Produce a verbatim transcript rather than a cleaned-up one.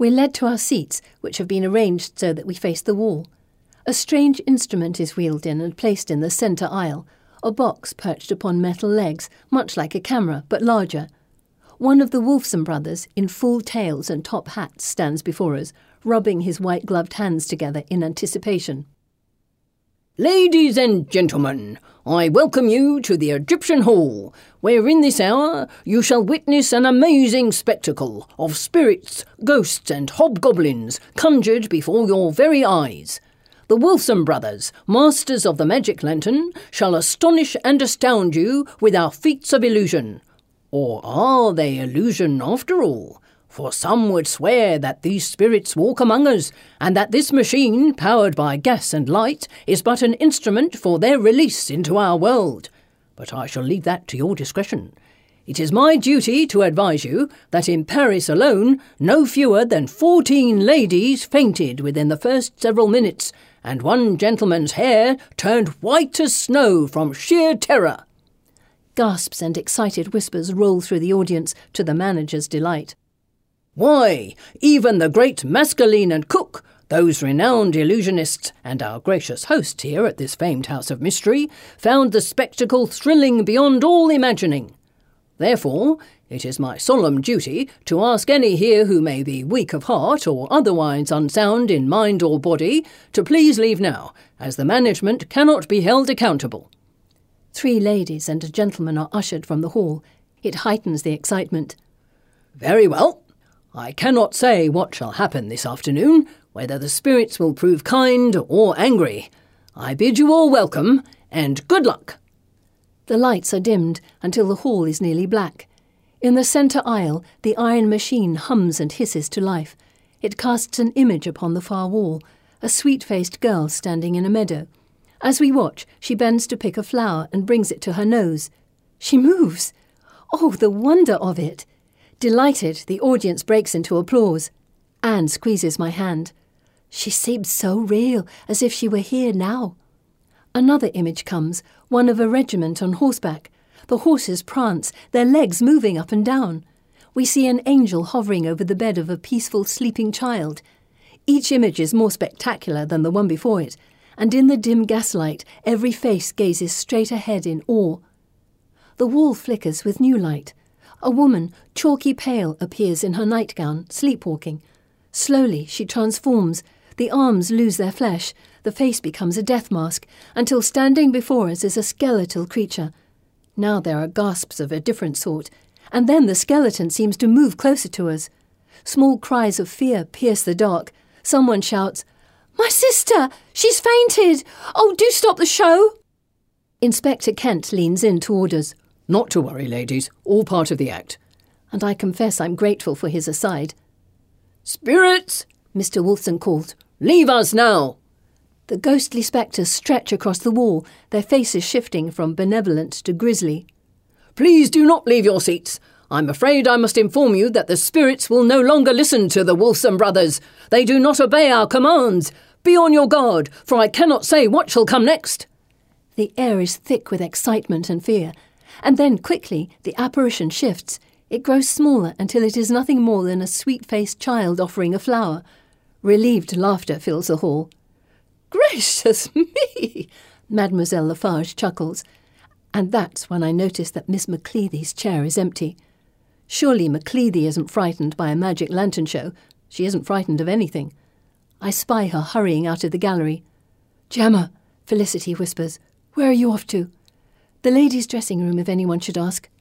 We're led to our seats, which have been arranged so that we face the wall. A strange instrument is wheeled in and placed in the centre aisle, a box perched upon metal legs, much like a camera, but larger. One of the Wolfson brothers, in full tails and top hats, stands before us, rubbing his white-gloved hands together in anticipation. Ladies and gentlemen, I welcome you to the Egyptian Hall, where in this hour you shall witness an amazing spectacle of spirits, ghosts and hobgoblins conjured before your very eyes. The Wolfson brothers, masters of the magic lantern, shall astonish and astound you with our feats of illusion. Or are they illusion after all? For some would swear that these spirits walk among us, and that this machine, powered by gas and light, is but an instrument for their release into our world. But I shall leave that to your discretion. It is my duty to advise you that in Paris alone, no fewer than fourteen ladies fainted within the first several minutes, and one gentleman's hair turned white as snow from sheer terror. Gasps and excited whispers roll through the audience, to the manager's delight. Why, even the great Mascaline and Cook, those renowned illusionists and our gracious host here at this famed house of mystery, found the spectacle thrilling beyond all imagining. Therefore, it is my solemn duty to ask any here who may be weak of heart or otherwise unsound in mind or body to please leave now, as the management cannot be held accountable. Three ladies and a gentleman are ushered from the hall. It heightens the excitement. Very well. I cannot say what shall happen this afternoon, whether the spirits will prove kind or angry. I bid you all welcome, and good luck. The lights are dimmed until the hall is nearly black. In the centre aisle, the iron machine hums and hisses to life. It casts an image upon the far wall, a sweet-faced girl standing in a meadow. As we watch, she bends to pick a flower and brings it to her nose. She moves! Oh, the wonder of it! Delighted, the audience breaks into applause. Anne squeezes my hand. She seems so real, as if she were here now. Another image comes, one of a regiment on horseback. The horses prance, their legs moving up and down. We see an angel hovering over the bed of a peaceful sleeping child. Each image is more spectacular than the one before it, and in the dim gaslight, every face gazes straight ahead in awe. The wall flickers with new light. A woman, chalky pale, appears in her nightgown, sleepwalking. Slowly she transforms. The arms lose their flesh. The face becomes a death mask, until standing before us is a skeletal creature. Now there are gasps of a different sort, and then the skeleton seems to move closer to us. Small cries of fear pierce the dark. Someone shouts, "My sister! She's fainted! Oh, do stop the show!" Inspector Kent leans in toward us. Not to worry, ladies, all part of the act. And I confess I'm grateful for his aside. Spirits, Mister Wolfson called. Leave us now! The ghostly spectres stretch across the wall, their faces shifting from benevolent to grisly. Please do not leave your seats. I'm afraid I must inform you that the spirits will no longer listen to the Wolfson brothers. They do not obey our commands. Be on your guard, for I cannot say what shall come next. The air is thick with excitement and fear, and then quickly the apparition shifts. It grows smaller until it is nothing more than a sweet-faced child offering a flower. Relieved laughter fills the hall. Gracious me! Mademoiselle Lafarge chuckles. And that's when I notice that Miss Macleady's chair is empty. Surely Macleady isn't frightened by a magic lantern show. She isn't frightened of anything. I spy her hurrying out of the gallery. "Gemma," Felicity whispers, "where are you off to?" "The ladies' dressing room, if anyone should ask."